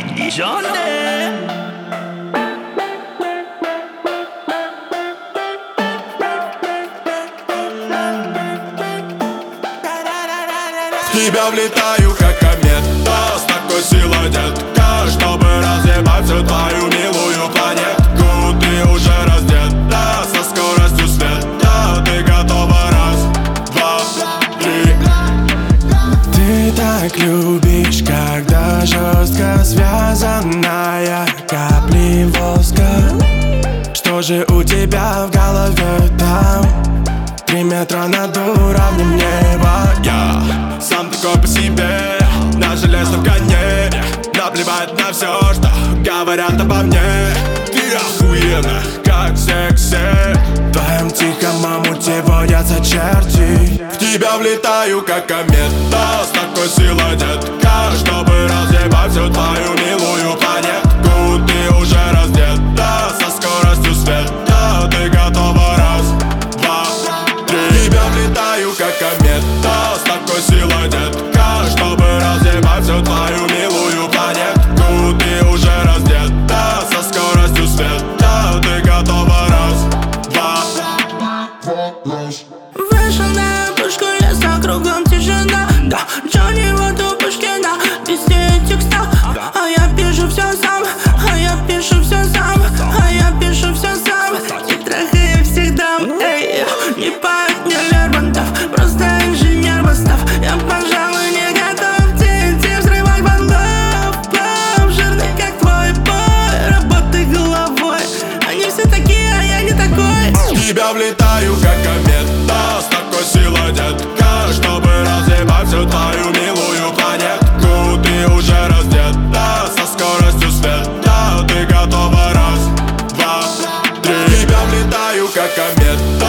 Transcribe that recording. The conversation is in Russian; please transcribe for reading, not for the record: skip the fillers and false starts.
В тебя влетаю, как комета, с такой силой, детка, чтобы разъебать всю твою милую планетку. Ты уже раздета, со скоростью света. Ты готова, раз, два, три. Ты так любишь, когда жестко связанная капли воска. Что же у тебя в голове там? 3 метра над уровнем неба. Я сам такой по себе, на железном коне. Наплевать на все, что говорят обо мне. Ты охуенна, как секси. В твоем тихом омуте водятся черти. В тебя влетаю, как комета, с такой силой, детка, чтобы разъебать всю твою милую планетку. Ты уже раздета, со скоростью света. Ты готова, раз, два, три. В тебя влетаю, как комета, с такой силой, детка, чтобы разъебать всю твою милую планетку. Ты уже раздета, со скоростью света. Ты готова, раз, два. Вышел на пушку леса, кругом тишина. Да, Джонни вот у Пушкина, песни и текста. А я пишу все сам, а я пишу все сам, а я пишу все сам. И трахаю всех дам, эй. Не поэт, не Лермонтов, просто инженер мостов. Я, пожалуй, не готов TNT взрывать бандов. Бам, жирный как твой бой, работай головой. Они все такие, а я не такой. В тебя влетаю, как комета, с такой силой, детка, чтобы разъебать всю твою милую планетку. Ты уже раздета, со скоростью света. Ты готова, раз, два, три. В тебя влетаю, как комета,